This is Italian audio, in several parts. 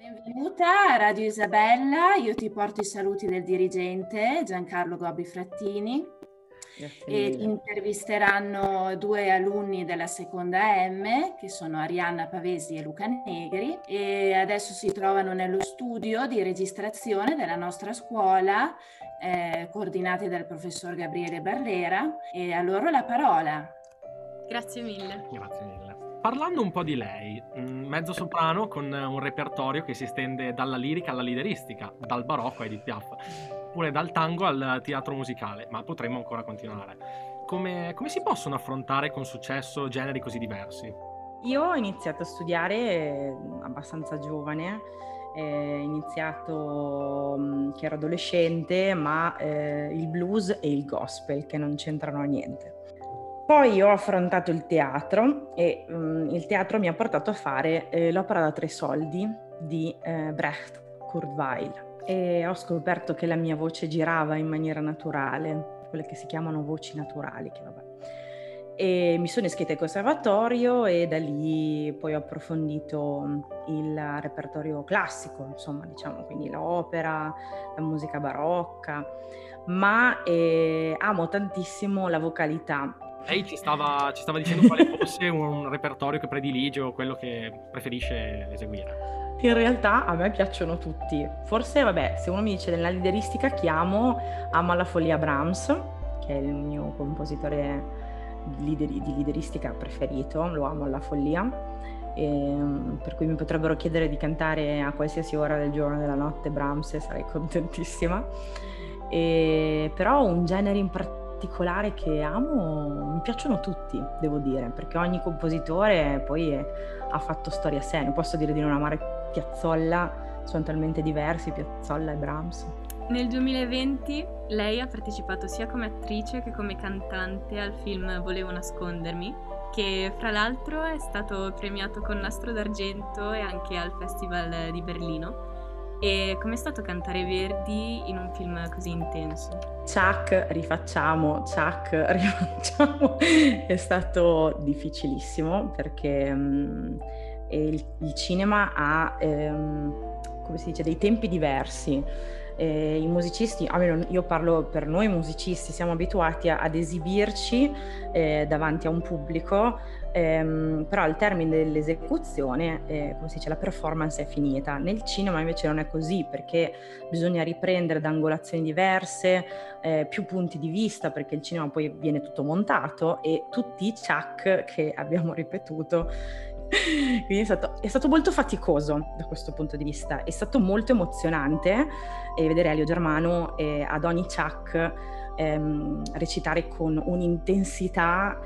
Benvenuta a Radio Isabella, io ti porto i saluti del dirigente Giancarlo Gobbi Frattini e intervisteranno due alunni della seconda M che sono Arianna Pavesi e Luca Negri e adesso si trovano nello studio di registrazione della nostra scuola coordinati dal professor Gabriele Barlera e a loro la parola. Grazie mille. Grazie mille. Parlando un po' di lei, mezzo soprano con un repertorio che si estende dalla lirica alla lideristica, dal barocco a Edith Piaf, oppure dal tango al teatro musicale, ma potremmo ancora continuare. Come si possono affrontare con successo generi così diversi? Io ho iniziato a studiare abbastanza giovane, ho iniziato che ero adolescente, ma il blues e il gospel che non c'entrano niente. Poi ho affrontato il teatro e il teatro mi ha portato a fare l'opera da 3 soldi di Brecht Kurt Weill e ho scoperto che la mia voce girava in maniera naturale, quelle che si chiamano voci naturali, che vabbè. E mi sono iscritta al conservatorio e da lì poi ho approfondito il repertorio classico, insomma, diciamo, quindi l'opera, la musica barocca, ma amo tantissimo la vocalità. Lei ci stava dicendo quale fosse un repertorio che predilige o quello che preferisce eseguire. In realtà a me piacciono tutti. Forse, vabbè, se uno mi dice della lideristica amo alla follia Brahms, che è il mio compositore di lideristica preferito, lo amo alla follia, per cui mi potrebbero chiedere di cantare a qualsiasi ora del giorno e della notte Brahms e sarei contentissima. Però un genere in particolare che amo, mi piacciono tutti, devo dire, perché ogni compositore poi ha fatto storia a sé. Non posso dire di non amare Piazzolla, sono talmente diversi Piazzolla e Brahms. Nel 2020 lei ha partecipato sia come attrice che come cantante al film Volevo nascondermi, che fra l'altro è stato premiato con Nastro d'Argento e anche al Festival di Berlino. E com'è stato cantare Verdi in un film così intenso? Ciak, rifacciamo, è stato difficilissimo perché il cinema ha, come si dice, dei tempi diversi. I musicisti, almeno io parlo per noi musicisti, siamo abituati ad esibirci davanti a un pubblico, però al termine dell'esecuzione, come si dice, la performance è finita. Nel cinema invece non è così, perché bisogna riprendere da angolazioni diverse, più punti di vista, perché il cinema poi viene tutto montato e tutti i ciak che abbiamo ripetuto. Quindi è stato molto faticoso da questo punto di vista, è stato molto emozionante vedere Elio Germano ad ogni ciak recitare con un'intensità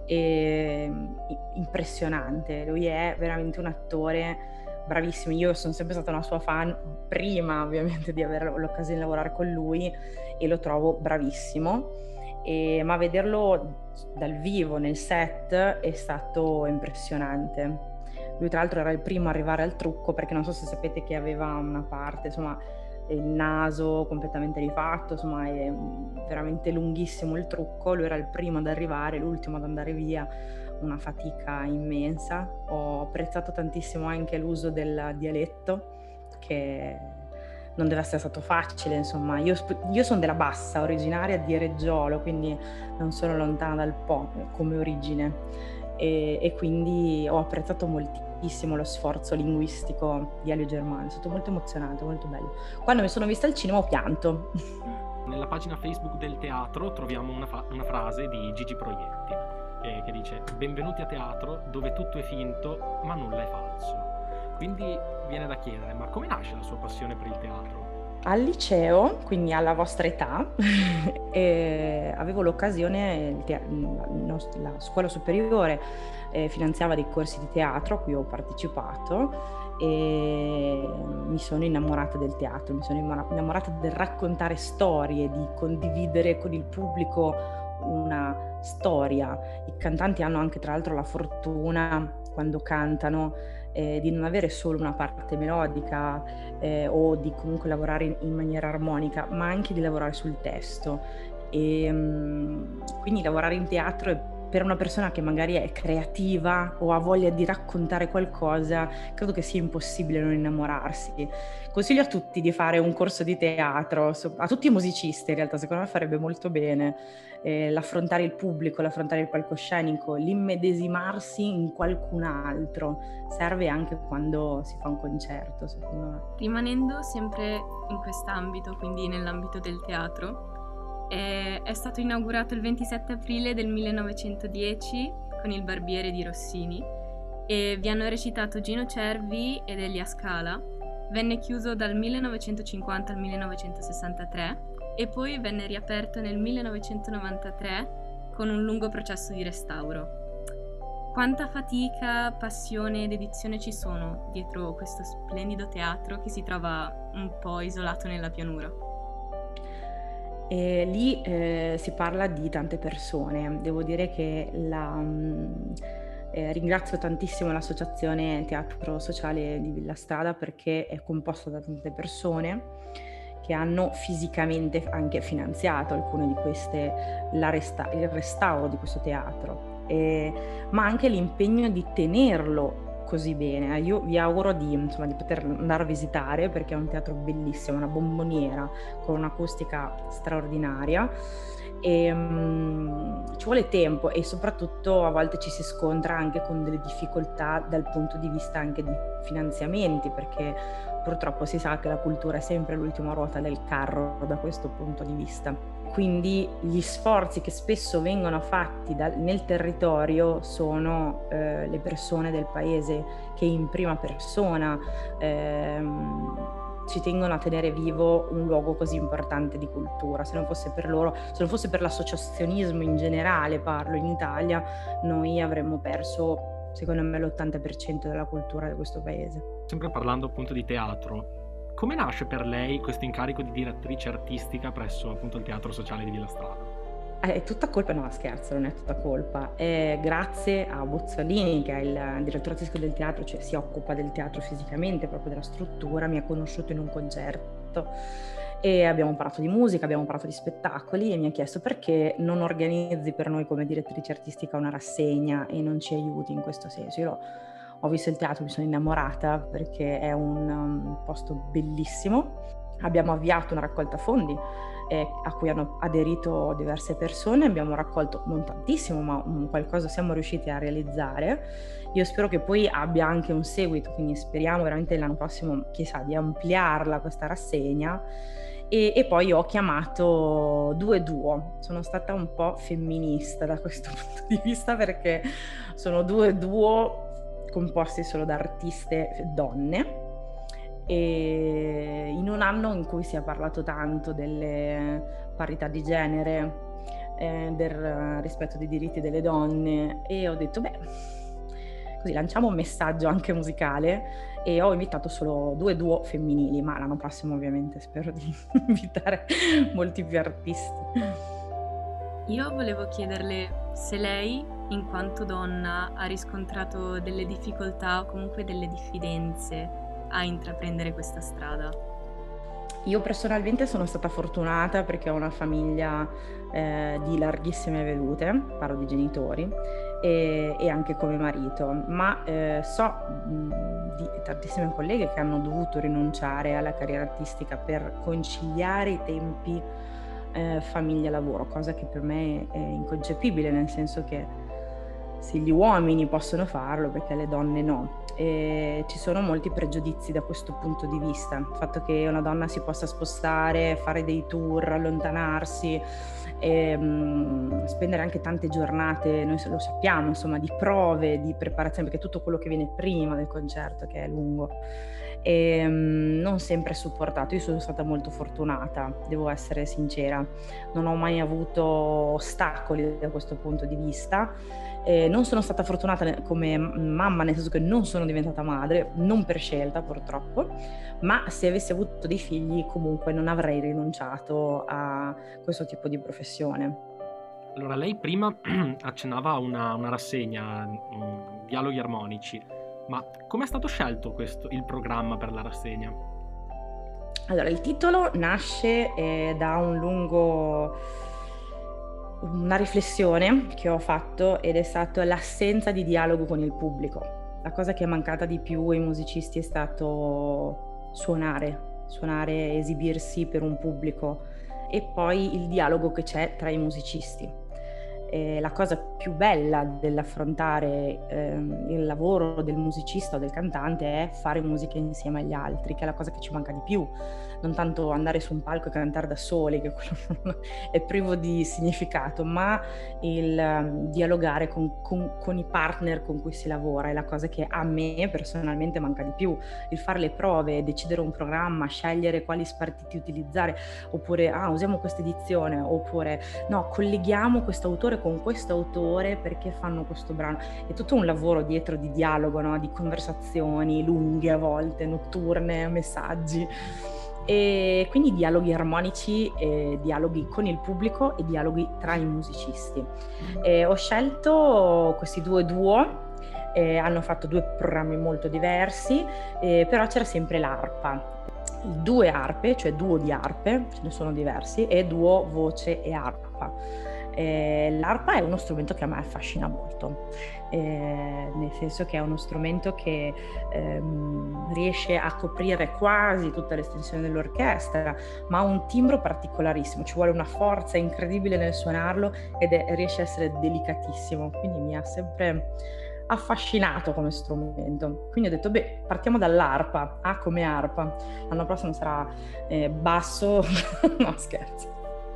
impressionante. Lui è veramente un attore bravissimo, io sono sempre stata una sua fan prima ovviamente di avere l'occasione di lavorare con lui e lo trovo bravissimo. Ma vederlo dal vivo nel set è stato impressionante. Lui tra l'altro era il primo a arrivare al trucco, perché non so se sapete che aveva una parte, insomma, il naso completamente rifatto, insomma è veramente lunghissimo il trucco. Lui era il primo ad arrivare, l'ultimo ad andare via, una fatica immensa. Ho apprezzato tantissimo anche l'uso del dialetto, che non deve essere stato facile, insomma. Io sono della Bassa, originaria di Reggiolo, quindi non sono lontana dal Po come origine e quindi ho apprezzato moltissimo lo sforzo linguistico di Elio Germano, è stato molto emozionante, molto bello. Quando mi sono vista al cinema ho pianto. Nella pagina Facebook del teatro troviamo una frase di Gigi Proietti che dice: benvenuti a teatro dove tutto è finto ma nulla è falso. Quindi viene da chiedere, ma come nasce la sua passione per il teatro? Al liceo, quindi alla vostra età, avevo l'occasione, la scuola superiore finanziava dei corsi di teatro a cui ho partecipato e mi sono innamorata del teatro, mi sono innamorata del raccontare storie, di condividere con il pubblico una storia. I cantanti hanno anche tra l'altro la fortuna, quando cantano, di non avere solo una parte melodica o di comunque lavorare in maniera armonica, ma anche di lavorare sul testo. E quindi lavorare in teatro per una persona che magari è creativa o ha voglia di raccontare qualcosa, credo che sia impossibile non innamorarsi. Consiglio a tutti di fare un corso di teatro, a tutti i musicisti in realtà, secondo me farebbe molto bene, l'affrontare il pubblico, l'affrontare il palcoscenico, l'immedesimarsi in qualcun altro, serve anche quando si fa un concerto, secondo me. Rimanendo sempre in quest'ambito, quindi nell'ambito del teatro, è stato inaugurato il 27 aprile del 1910 con Il Barbiere di Rossini e vi hanno recitato Gino Cervi ed Elia Scala. Venne chiuso dal 1950 al 1963 e poi venne riaperto nel 1993 con un lungo processo di restauro. Quanta fatica, passione ed dedizione ci sono dietro questo splendido teatro che si trova un po' isolato nella pianura? E lì si parla di tante persone. Devo dire che ringrazio tantissimo l'associazione Teatro Sociale di Villastrada perché è composta da tante persone che hanno fisicamente anche finanziato alcune di queste, il restauro di questo teatro, ma anche l'impegno di tenerlo così bene. Io vi auguro di poter andare a visitare perché è un teatro bellissimo, una bomboniera con un'acustica straordinaria e ci vuole tempo e soprattutto a volte ci si scontra anche con delle difficoltà dal punto di vista anche di finanziamenti, perché purtroppo si sa che la cultura è sempre l'ultima ruota del carro da questo punto di vista. Quindi gli sforzi che spesso vengono fatti nel territorio sono le persone del paese che in prima persona ci tengono a tenere vivo un luogo così importante di cultura. Se non fosse per loro, se non fosse per l'associazionismo in generale, parlo in Italia, noi avremmo perso, secondo me, l'80% della cultura di questo paese. Sempre parlando appunto di teatro, come nasce per lei questo incarico di direttrice artistica presso appunto il Teatro Sociale di Villastrada? È tutta colpa, no scherzo, non è tutta colpa, è grazie a Bozzolini, che è il direttore artistico del teatro, cioè si occupa del teatro fisicamente, proprio della struttura, mi ha conosciuto in un concerto e abbiamo parlato di musica, abbiamo parlato di spettacoli e mi ha chiesto perché non organizzi per noi come direttrice artistica una rassegna e non ci aiuti in questo senso. Io ho visto il teatro, mi sono innamorata perché è un posto bellissimo. Abbiamo avviato una raccolta fondi a cui hanno aderito diverse persone, abbiamo raccolto non tantissimo, ma qualcosa siamo riusciti a realizzare. Io spero che poi abbia anche un seguito, quindi speriamo veramente l'anno prossimo, chissà, di ampliarla questa rassegna. E poi ho chiamato due duo, sono stata un po' femminista da questo punto di vista perché sono due duo composti solo da artiste donne e in un anno in cui si è parlato tanto delle parità di genere, del rispetto dei diritti delle donne e ho detto così lanciamo un messaggio anche musicale e ho invitato solo due duo femminili, ma l'anno prossimo ovviamente spero di invitare molti più artisti. Io volevo chiederle se lei, in quanto donna, ha riscontrato delle difficoltà o comunque delle diffidenze a intraprendere questa strada. Io personalmente sono stata fortunata perché ho una famiglia di larghissime vedute, parlo di genitori, e anche come marito, ma so di tantissime colleghe che hanno dovuto rinunciare alla carriera artistica per conciliare i tempi famiglia-lavoro, cosa che per me è inconcepibile, nel senso che sì, gli uomini possono farlo perché le donne no. E ci sono molti pregiudizi da questo punto di vista, il fatto che una donna si possa spostare, fare dei tour, allontanarsi e spendere anche tante giornate, noi lo sappiamo, insomma, di prove, di preparazione, perché tutto quello che viene prima del concerto, che è lungo, e non sempre è supportato. Io sono stata molto fortunata, devo essere sincera, non ho mai avuto ostacoli da questo punto di vista. Non sono stata fortunata come mamma, nel senso che non sono diventata madre, non per scelta purtroppo, ma se avessi avuto dei figli comunque non avrei rinunciato a questo tipo di professione. Allora, lei prima accennava a una rassegna, Dialoghi Armonici, ma come è stato scelto il programma per la rassegna? Allora, il titolo nasce da un lungo una riflessione che ho fatto ed è stata l'assenza di dialogo con il pubblico. La cosa che è mancata di più ai musicisti è stato suonare, esibirsi per un pubblico e poi il dialogo che c'è tra i musicisti. La cosa più bella dell'affrontare il lavoro del musicista o del cantante è fare musica insieme agli altri, che è la cosa che ci manca di più, non tanto andare su un palco e cantare da soli, che quello è privo di significato, ma il dialogare con i partner con cui si lavora è la cosa che a me personalmente manca di più, il fare le prove, decidere un programma, scegliere quali spartiti utilizzare, oppure usiamo questa edizione, oppure no, colleghiamo questo autore con questo autore perché fanno questo brano. È tutto un lavoro dietro di dialogo, no? Di conversazioni lunghe, a volte notturne, messaggi, e quindi dialoghi armonici, dialoghi con il pubblico e dialoghi tra i musicisti. Ho scelto questi due duo, hanno fatto 2 programmi molto diversi, però c'era sempre l'arpa. 2 arpe, cioè duo di arpe, ce ne sono diversi, e duo voce e arpa. L'arpa è uno strumento che a me affascina molto, nel senso che è uno strumento che riesce a coprire quasi tutta l'estensione dell'orchestra, ma ha un timbro particolarissimo, ci vuole una forza incredibile nel suonarlo ed riesce a essere delicatissimo, quindi mi ha sempre affascinato come strumento. Quindi ho detto, partiamo dall'arpa, come arpa. L'anno prossimo sarà basso, no scherzo.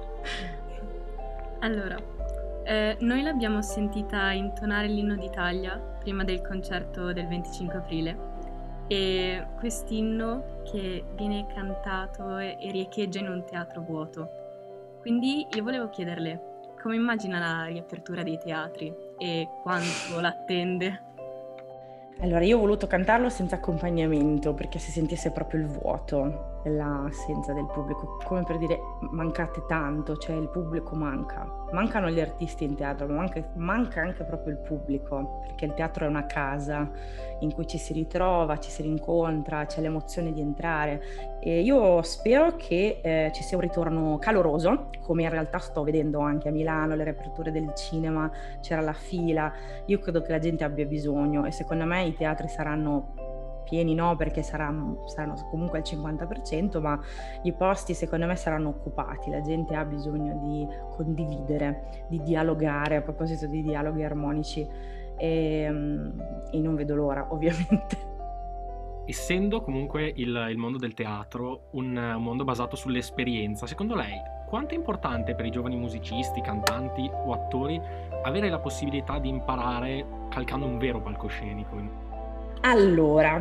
Allora, noi l'abbiamo sentita intonare l'inno d'Italia prima del concerto del 25 aprile e quest'inno che viene cantato e riecheggia in un teatro vuoto. Quindi io volevo chiederle come immagina la riapertura dei teatri e quanto l'attende. Allora, io ho voluto cantarlo senza accompagnamento perché si sentisse proprio il vuoto, l'assenza del pubblico, come per dire mancate tanto, cioè il pubblico mancano gli artisti in teatro, ma manca anche proprio il pubblico, perché il teatro è una casa in cui ci si ritrova, ci si rincontra, c'è l'emozione di entrare e io spero che ci sia un ritorno caloroso, come in realtà sto vedendo anche a Milano, le riaperture del cinema, c'era la fila, io credo che la gente abbia bisogno e secondo me i teatri saranno pieni, no, perché saranno comunque al 50%, ma i posti secondo me saranno occupati, la gente ha bisogno di condividere, di dialogare, a proposito di dialoghi armonici e non vedo l'ora, ovviamente. Essendo comunque il mondo del teatro un mondo basato sull'esperienza, secondo lei quanto è importante per i giovani musicisti, cantanti o attori avere la possibilità di imparare calcando un vero palcoscenico? Allora,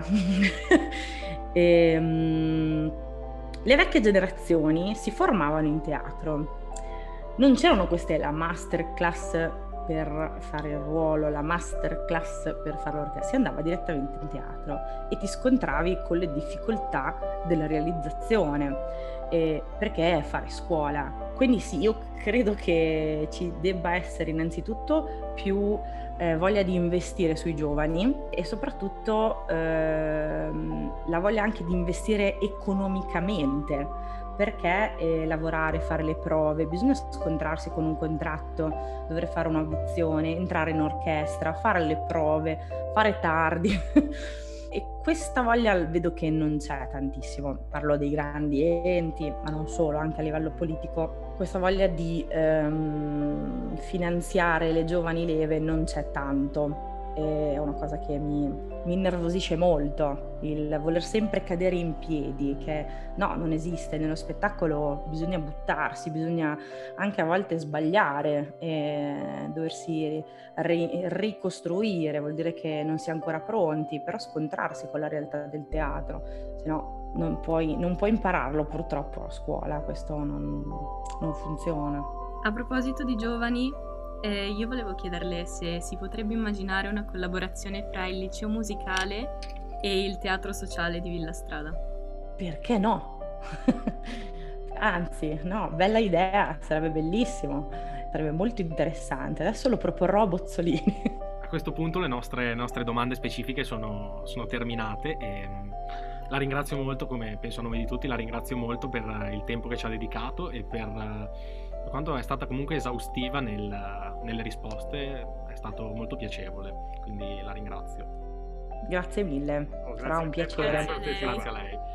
le vecchie generazioni si formavano in teatro, non c'erano queste, la masterclass per fare il ruolo, la masterclass per fare l'orchestra, si andava direttamente in teatro e ti scontravi con le difficoltà della realizzazione, perché è fare scuola. Quindi sì, io credo che ci debba essere innanzitutto più voglia di investire sui giovani e soprattutto la voglia anche di investire economicamente, perché lavorare, fare le prove, bisogna scontrarsi con un contratto, dover fare un'audizione, entrare in orchestra, fare le prove, fare tardi e questa voglia vedo che non c'è tantissimo, parlo dei grandi enti, ma non solo, anche a livello politico. Questa voglia di finanziare le giovani leve non c'è tanto, è una cosa che mi innervosisce molto, il voler sempre cadere in piedi, che no, non esiste, nello spettacolo bisogna buttarsi, bisogna anche a volte sbagliare, doversi ricostruire, vuol dire che non si è ancora pronti, però scontrarsi con la realtà del teatro, se no non puoi impararlo purtroppo a scuola, questo non funziona. A proposito di giovani, io volevo chiederle se si potrebbe immaginare una collaborazione fra il liceo musicale e il teatro sociale di Villa Strada. Perché no? Anzi, no, bella idea, sarebbe bellissimo, sarebbe molto interessante. Adesso lo proporrò a Bozzolini. A questo punto le nostre domande specifiche sono terminate e la ringrazio molto, come penso a nome di tutti, la ringrazio molto per il tempo che ci ha dedicato e per per quanto è stata comunque esaustiva nelle risposte, è stato molto piacevole, quindi la ringrazio. Grazie mille, sarà un piacere. Grazie a lei.